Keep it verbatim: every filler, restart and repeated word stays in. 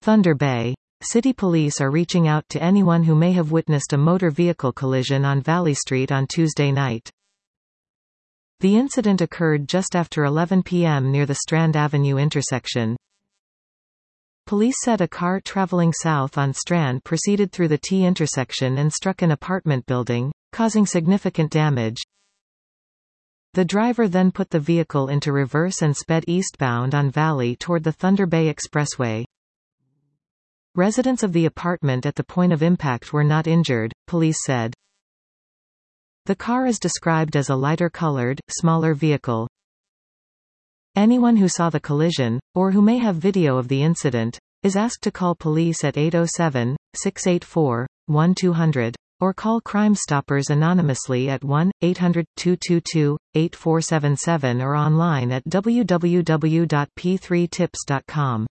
Thunder Bay. City police are reaching out to anyone who may have witnessed a motor vehicle collision on Valley Street on Tuesday night. The incident occurred just after eleven p m near the Strand Avenue intersection. Police said a car traveling south on Strand proceeded through the T intersection and struck an apartment building, causing significant damage. The driver then put the vehicle into reverse and sped eastbound on Valley toward the Thunder Bay Expressway. Residents of the apartment at the point of impact were not injured, police said. The car is described as a lighter-colored, smaller vehicle. Anyone who saw the collision, or who may have video of the incident, is asked to call police at eight oh seven, six eight four, one two zero zero, or call Crime Stoppers anonymously at one eight hundred, two two two, eight four seven seven or online at w w w dot p three tips dot com.